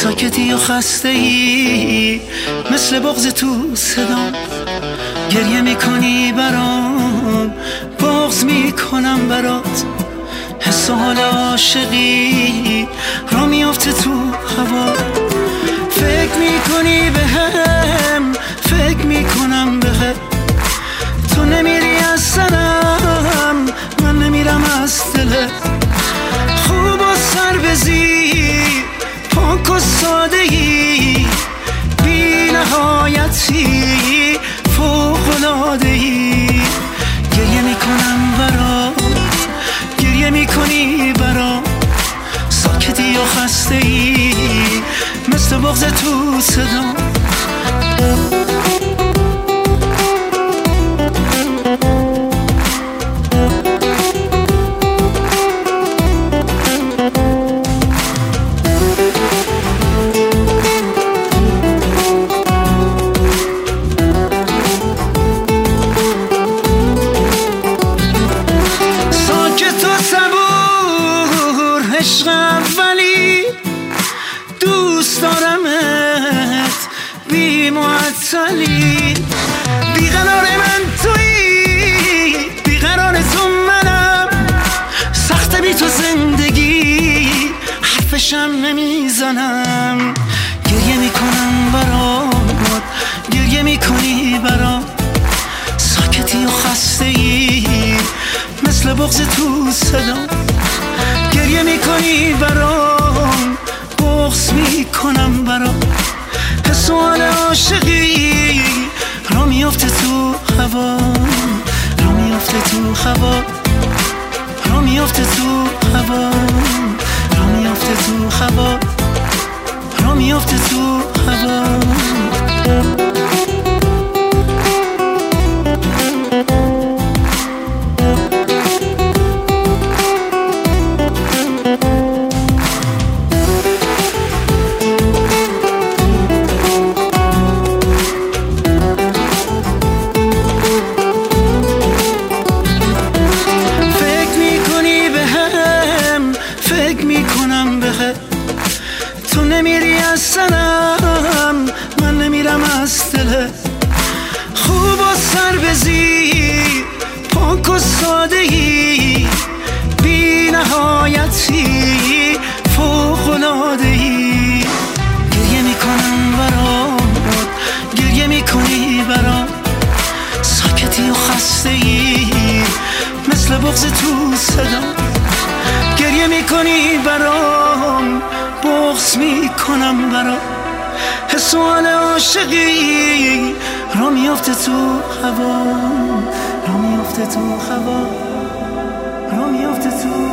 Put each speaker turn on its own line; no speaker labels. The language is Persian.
ساکتی و خسته ای مثل بغض تو صدا. گریه میکنی برام، بغض میکنم برات. حس و حال عاشقی را میافته تو هوا. فکر میکنی به هم، فکر میکنم به هم. تو نمیری از سرم، من نمیرم از دلت. خوب و سر بزیر، پاک و ساده ای، بی نهایتی، فوق‌العاده ای. گریه میکنم برام، گریه میکنی برام. ساکتی و خسته ای مثل بغض تو صدا. عشق اولی دوست دارمت، بی معطلی. بیقرار من تویی، بیقرار تو منم. سخته بی تو زندگی، حرفشم نمیزنم. گریه میکنم برات، گریه میکنی برام. ساکتی و خسته ای مثل بغض تو صدا. گریه میکنی برام، بغض میکنم برام. حس و حال عاشقی را میافته تو هوا، را میافته تو هوا، را میافته تو هوا، را میافته تو هوا، را میافته تو هوا. تو نمیری از سرم، من نمیرم از دلت. خوب و سر بزیر، پاک و ساده ای، بی نهایتی، فوق‌العاده ای. گریه میکنم برات، گریه میکنی برام. ساکتی و خسته ای مثل بغض تو صدا. گریه میکنی برام، بغض میکنم برام. حس و حال عاشقی را میافته تو هوا، را میافته تو هوا، را میافته تو